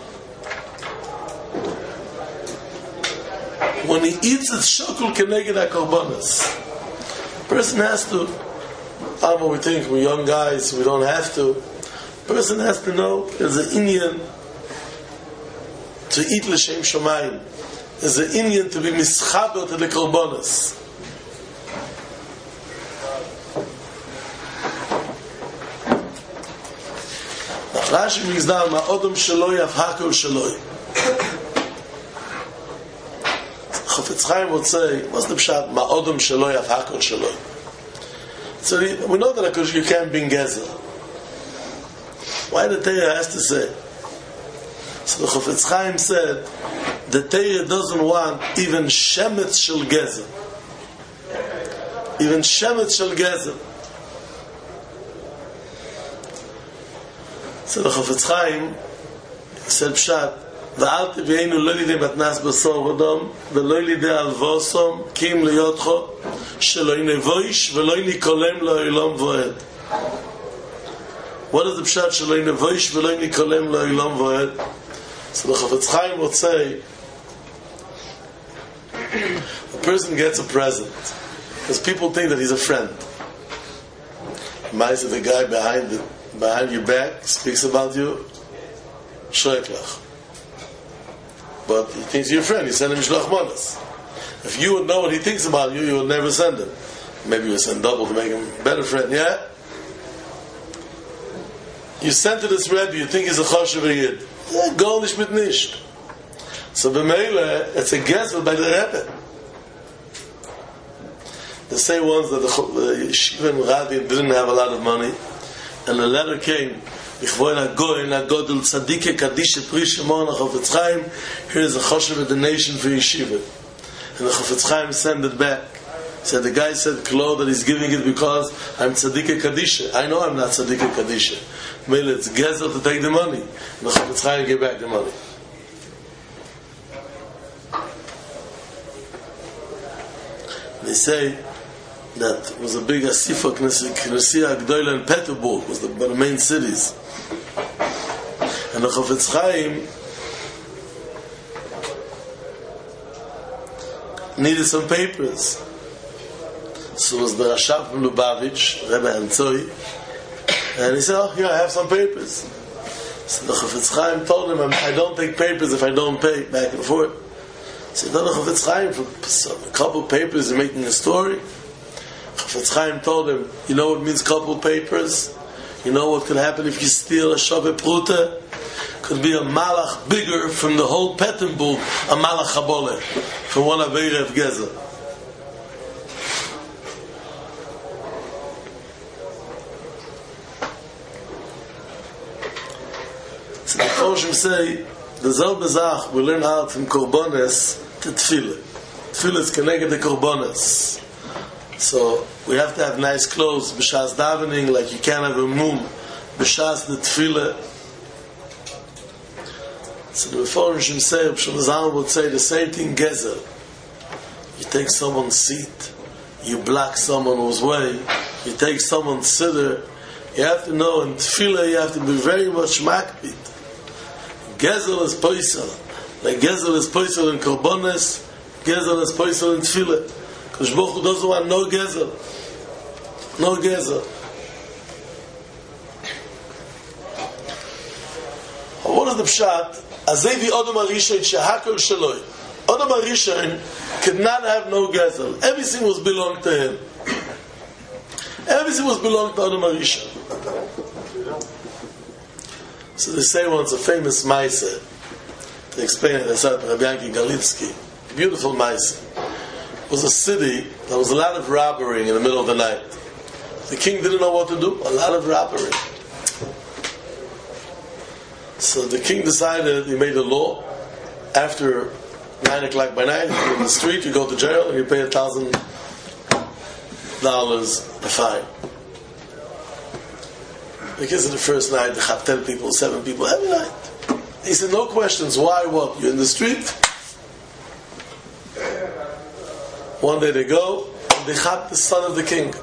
Speaker 1: When he eats, it's shokul keneged hakorbanos. Person has to. I don't know, we think we're young guys, we don't have to. Person has to know there's an Indian to eat l'shem shamayim. There's an Indian to be mischaber to the korbanos. Rashi brings down ma'odom sheloi avhakol sheloi. Chofetz Chaim would say, what's the pshat? Ma'odom sheloi avhakol sheloi. So we know that because you can't bring gezer. Why the Torah has to say? So the Chofetz Chaim said, the Torah doesn't want even shemetz shel gezer. even Shemet Shel Gezel. So the Chofetz Chaim said Pshat, ואל תביאנו לא לידי מתנס בשר אדום ולא לידי אלבוסום כי אם ליותכו שלא ינבויש ולא יניקולם לעולם ועד. What is the pshat שלא ינבויש ולא יניקולם לעולם ועד? So the Chofetz Chaim would say a person gets a present because people think that he's a friend. Mice the guy behind the, behind your back speaks about you, shoeklach. But he thinks you're a friend, you send him Shloch Manas. If you would know what he thinks about you, you would never send him. Maybe you would send double to make him a better friend, yeah? You sent to this Rebbe, you think he's a Choshev Yid. Yeah, go nicht mit nicht. So b'meile, it's a gezel by the Rebbe. They say once that the, the Yeshiva and Radim didn't have a lot of money, and a letter came, Ichvoin HaGoyen HaGodel Tzadike Kadisha Pri Shimon HaChofetz Chaim, here is a Choshev donation for Yeshiva. And the Chofetz Chaim sent it back. He said, the guy said, Klo, that he's giving it because I'm Tzadike Kadisha. I know I'm not Tzadike Kadisha. Maybe it's Gezel to take the money. And the Chofetz Chaim gave back the money. They say that was a big Asifa Knessia Gdoila in Peterburg, was the, one of the main cities. And the Chofetz Chaim needed some papers. So it was the Rashab from Lubavitch, Rebbe Hantzoi, and he said, oh, here I have some papers. So the Chofetz Chaim told him, I don't take papers if I don't pay, back and forth. He said, no, the Chofetz Chaim, for a couple papers you're making a story. Chofetz Chaim told him, you know what means couple papers? You know what could happen if you steal a Shaveh Pruta? Could be a malach bigger from the whole Petenburg, a malach habole, from one Aveira of Gezel. So the Foshim say, the Zelbe Zach, we learn how from Korbanes to Tefillah. Tefillah is connected to Korbanes. So we have to have nice clothes, b'shas davening, like you can't have a mum, b'shas the Tefillah. So the Meforshim say, Pshul Zalman would say the same thing, Gezel. You take someone's seat, you block someone's way, you take someone's siddur, you have to know in Tefillah you have to be very much makpid. Gezel is poisel. Like Gezel is poisel in Korbanes, Gezel is poisel in Tefillah. Because Baruch Hu doesn't want no Gezel. No Gezel. What is the pshat? Azevi Odom HaRishon Shehakol Shaloi. Odom HaRishon could not have no Gezel. Everything was belonged to him. Everything was belonged to Odom HaRishon. So they say once a famous Maisa, to explain it, they said Rabbi Yanki Galitsky, beautiful Maisa. It was a city, there was a lot of robbery in the middle of the night. The king didn't know what to do, a lot of robbery. So the king decided, he made a law, after nine o'clock by night, you're in the street, you go to jail, and you pay a thousand dollars a fine. Because of the first night, they have ten people, seven people, every night. He said, no questions, why, what? You're in the street? One day they go, and they have the son of the king.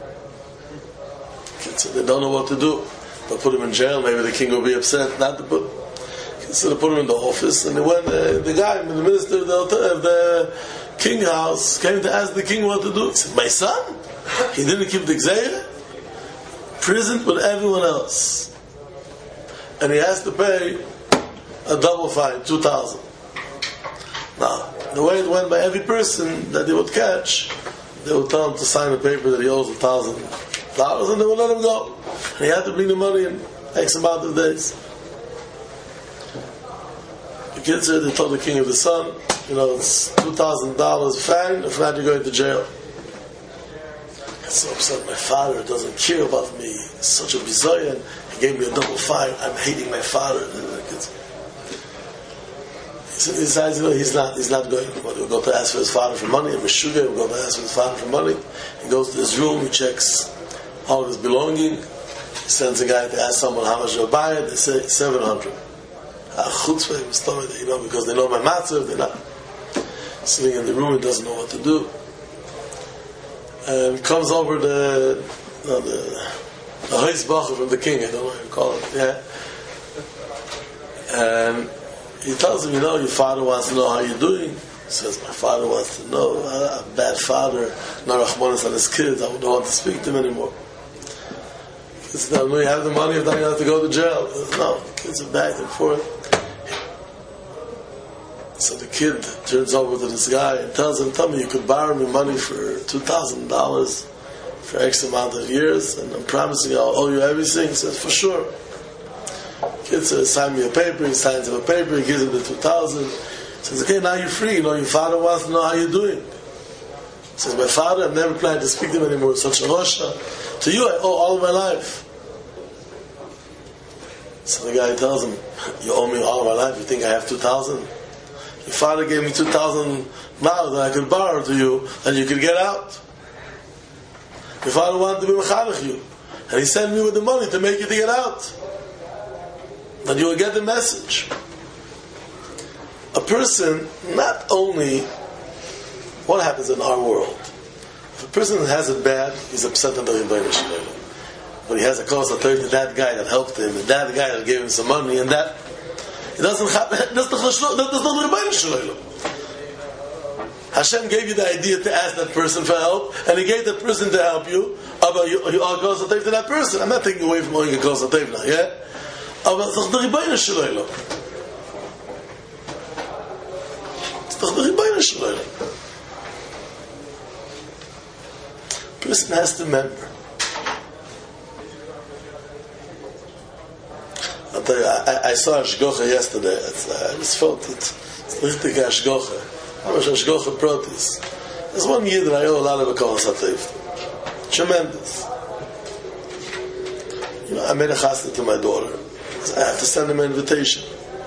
Speaker 1: So they don't know what to do. They'll put him in jail, maybe the king will be upset not to put. So they put him in the office, and when the, the guy, the minister of the, of the king house, came to ask the king what to do, he said, my son? He didn't keep the Gzeira? Prison with everyone else. And he has to pay a double fine, two thousand. Now, the way it went by every person that they would catch, they would tell him to sign a paper that he owes a thousand dollars, and they would let him go. And he had to bring the money in X amount of days. The kids said, they told the king of the son, you know, it's two thousand dollars fine, if not, you're going to jail. I got so upset, my father doesn't care about me. He's such a bizoyan. He gave me a double fine. I'm hating my father. He decides, you know, he's not, he's not going. He'll go to ask for his father for money. A Meshuggah will go to ask for his father for money. He goes to his room. He checks all of his belonging. He sends a guy to ask someone how much they'll buy it. They say seven hundred. You know, because they know my matzah. They're not sitting in the room. He doesn't know what to do. And comes over the no, the the Heisbacher from the king. I don't know what you call it. Yeah. And he tells him, you know, your father wants to know how you're doing. He says, my father wants to know. Uh, a bad father, not Rahmanis on his kids. I don't want to speak to him anymore. He says, no, you have the money, if not, you have to go to jail. He says, no, kids are back and forth. So the kid turns over to this guy and tells him, tell me, you could borrow me money for two thousand dollars for X amount of years, and I'm promising you I'll owe you everything. He says, for sure. Kid says, sign me a paper. He signs him a paper. He gives him the two thousand. He says, okay, now you're free. You know, your father wants to know how you're doing. He says, my father, I'm never planning to speak to him anymore. It's such a rosha. To you, I owe all of my life. So the guy tells him, you owe me all of my life. You think I have two thousand? Your father gave me two thousand dollars that I could borrow to you, and you could get out. Your father wanted to be mechalech you, and he sent me with the money to make you to get out. And you will get the message. A person, not only, what happens in our world? If a person has it bad, he's upset on the Rebbeinu Shalom. But he has a cause to to that guy that helped him, and that guy that gave him some money, and that, it doesn't happen, that's not the Rebbeinu Shalom. Hashem gave you the idea to ask that person for help, and He gave that person to help you, but you, you are cause to that person. I'm not taking away from owing a cause to now, yeah? Aber es ist doch der Rebbeinu Shalom. Es ist doch der Rebbeinu Shalom. Person has to remember. I'll tell you, I, I saw Ashgocha yesterday. It's, uh, I just felt it. It's richtig Ashgocha. How much Ashgocha protis. There's one year that I owe a lot of a call Satayv. Tremendous. You know, I made a chasna to my daughter. I have to send him an invitation.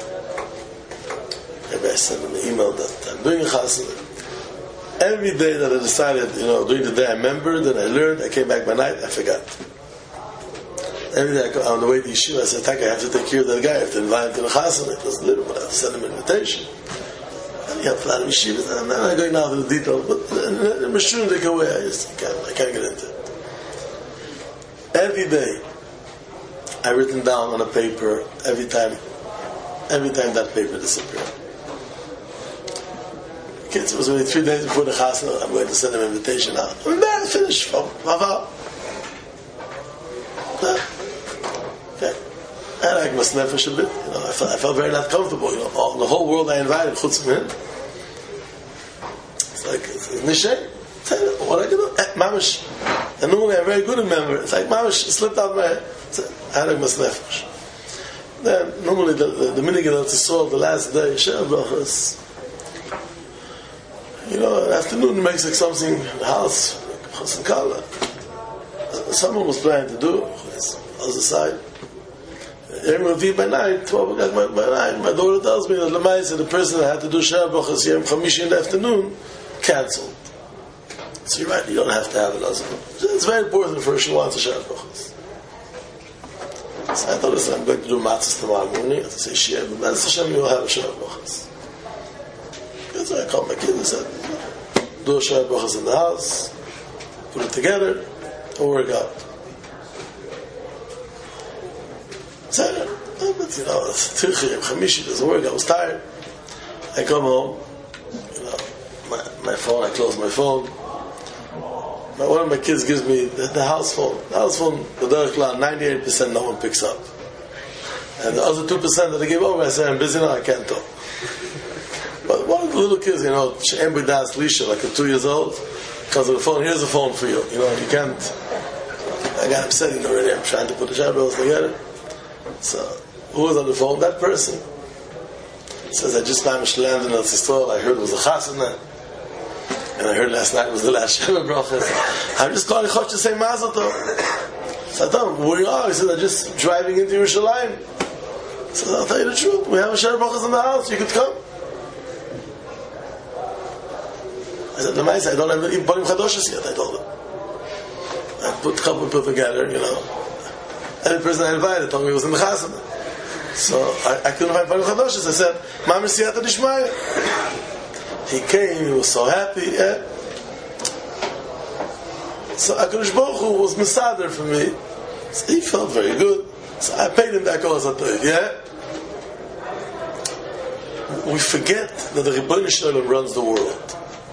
Speaker 1: Maybe I send him an email that I'm doing a chasna. Every day that I decided, you know, during the day I remembered and I learned, I came back by night, I forgot. Every day I go, on the way to yeshiva, I said, I have to take care of that guy. I have to invite him to the chasna. It was little, but I have to send him an invitation. And you have a lot of yeshivas. I'm not going now to the details, but in a shundik away, I just can't, I can't get into it. Every day, I written down on a paper every time, every time that paper disappeared. Kids, it was only three days before the chasna. I'm going to send them an invitation out. I'm there, finished. Vaval. Okay. And I was nefesh a bit. You know, I felt, I felt very not comfortable. You know, all, the whole world I invited, chutz from him. It's like it's nishay. What I can do? Mamish. And normally I'm very good at memory. It's like mamish slipped out my head. I had a nefesh. Then normally the the, the minute that I saw the last day, Sheh brachas. You know, in the afternoon makes like something in the house, chas and kala. Someone was planning to do on the other side. Every by night, twelve o'clock by, by night, my daughter tells me that the Lamaisa, the person that had to do Sheh brachas Yom Chamishi in the afternoon, cancelled. So you're right, you don't have to have it as well. It's very important for her, she wants a Sheh brachas. So I thought, listen, I'm going to do matzahs tomorrow morning. I say, Shia, but Bez Hashem, you'll have a Sheh brachas. So I called my kid and said, do a Sheh brachas in the house, put it together, and work out. So, oh, but you know, Tirchi, Chamishi doesn't work. I was tired. I come home, you know, my, my phone, I close my phone. My, one of my kids gives me the, the house phone. The house phone, the Derech Klan, ninety-eight percent no one picks up. And the other two percent that I give over, I say, I'm busy now, I can't talk. But one of the little kids, you know, She'em Das Lisha, like a two years old, because of the phone, here's the phone for you. You know, you can't, I got upset already, I'm trying to put the shabbos together. So, who was on the phone? That person. Says, I just landed in Eretz Yisrael, I heard it was a chasana, and I heard last night was the last Sheva brachas. I'm just calling Chosh to say Mazel Tov. So I told him, where you are? He said, I'm just driving into Yerushalayim. So I'll tell you the truth, we have a Sheva brachas in the house, you could come. I said, "The I don't have even Panim Chadoshes yet." I told him. I put a couple of people together, you know. Every person I invited told me he was in the Chasana. So I, I couldn't find Panim Chadoshes. I said, "Ma'amar Siyata Dishmaya." He came. He was so happy. Yeah. So HaKadosh Baruch Hu was Mesader for me. So he felt very good. So I paid him back all as a yeah. We forget that the Rebbeinu Shalom runs the world.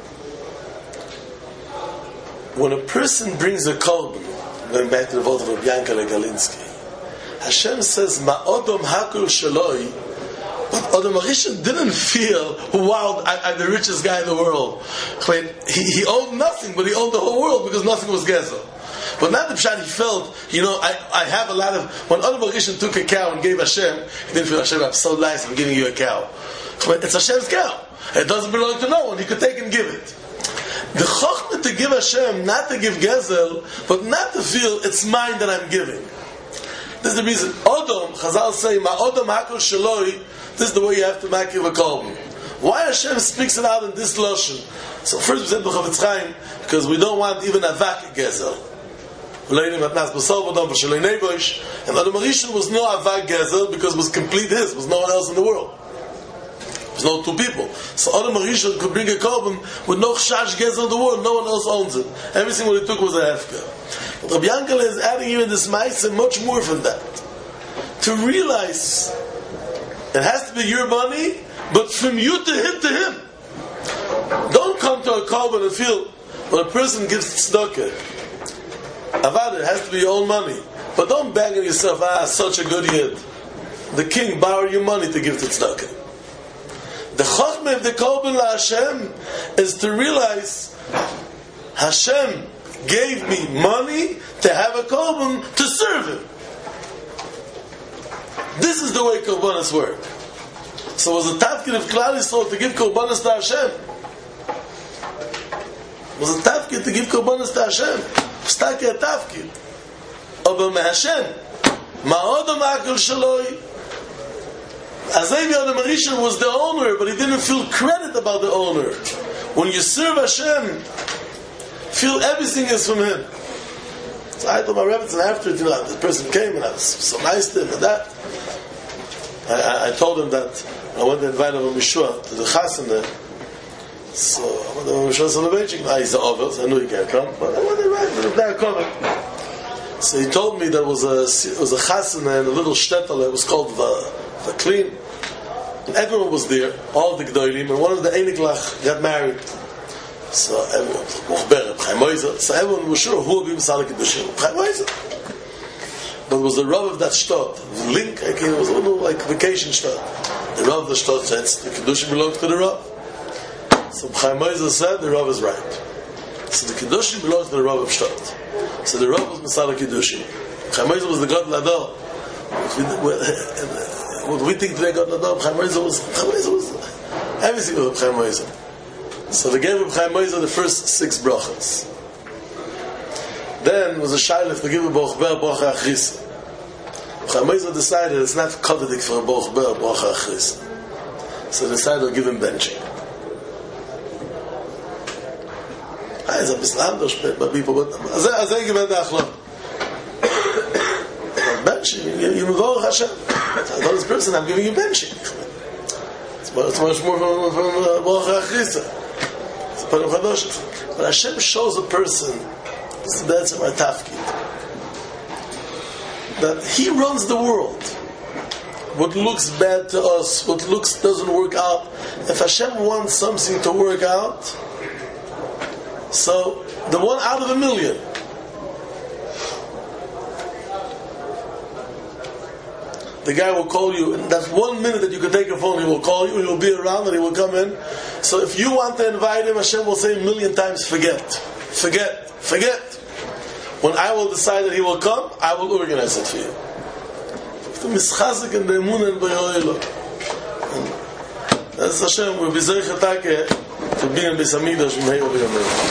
Speaker 1: When a person brings a korban, going back to the vote of Rabbi Yankele Galinsky, Hashem says, "Ma'odom hakol shaloi," but Adam HaRishon didn't feel, wow, I, I'm the richest guy in the world. He, he owned nothing, but he owned the whole world because nothing was Gezel. But not the Pshat, he felt, you know, I, I have a lot of, when Adam HaRishon took a cow and gave Hashem, he didn't feel, Hashem, I'm so nice, I'm giving you a cow. It's Hashem's cow. It doesn't belong to no one. He could take and give it. The Chochmah to give Hashem, not to give Gezel, but not to feel, it's mine that I'm giving. This is the reason. Odom, Chazal say, Ma'odom hakol shaloi, this is the way you have to make a korban. Why Hashem speaks it out in this lashon? So first we said B'Chavetz Chaim, because we don't want even a vak gezel. And Adam HaRishon was no avak gezel because it was complete his, there was no one else in the world. There was no two people. So Adam HaRishon could bring a korban with no chash gezel in the world, no one else owns it. Everything what he took was a hefka. But Rabbi Yankele is adding here in this ma'aseh much more than that. To realize it has to be your money, but from you to him to him. Don't come to a korban and feel when a person gives tzedakah. Avad, it has to be your own money. But don't bang on yourself, ah, such a good yid. The king borrowed your money to give to tzedakah. The chokhmah of the korban la Hashem is to realize Hashem gave me money to have a korban to serve him. This is the way korbanos work. So was a tafkid of Klal Yisrael to give korbanos to Hashem. Was a tafkid to give korbanos to Hashem. Staki a tafkid. Aber me Hashem. Ma'odom hakol shaloi. Azay Adam HaRishon was the owner, but he didn't feel credit about the owner. When you serve Hashem, feel everything is from him. So I told my Rebbetzin after it, you know, the person came and I was so nice to him and that. I, I, I told him that I went to invite him to Mishua, to the Chassan there. So I went to Mishua celebration. Ah, he's the Ovel, so I knew he can't come, but I went to invite him, they're coming. So he told me there was a, it was a Chassan there in a little shtetl, it was called the, the Clean. And everyone was there, all the Gdoilim, and one of the Einiglach got married. So everyone, so everyone was sure who would be Masalik Kedushim. But it was the Rav of that shtot. The link, I came, it was a little like vacation shtot. The Rav of the shtot said, the Kedushim belongs to the Rav. So Chaim Moizer said, the Rav is right. So the Kedushim belongs to the Rav of shtot. So the Rav was Masalik Kedushim. Chaim Moizer was the God Lador. What we think today God Lador, Chaim Moizer was, Chaim Moizer was, everything was Chaim Moizer. So they gave him Chaim Moizer the first six brachas. Then was a shailef to give him Baruch Ber Bracha Achrisa. Chaim Moizer decided it's not kodedik for a Baruch Ber Bracha Achrisa. So they decided to give him benching. Ah, it's a bit anders by people, but as I give him the achlon. Benching, you Baruch Hashem. I told this person, I'm giving you benching. It's much more from, from uh, Baruch Achrisa. But Hashem shows a person, that's my tafkid, that He runs the world. What looks bad to us, what looks doesn't work out, if Hashem wants something to work out, so the one out of a million, the guy will call you, and that's one minute that you can take a phone, he will call you, he will be around, and he will come in. So if you want to invite him, Hashem will say a million times, forget, forget, forget. When I will decide that he will come, I will organize it for you. The mischazik and the emunah and b'yoyelo. That's Hashem, we'll be zeichet to be in Beis Hamikdash,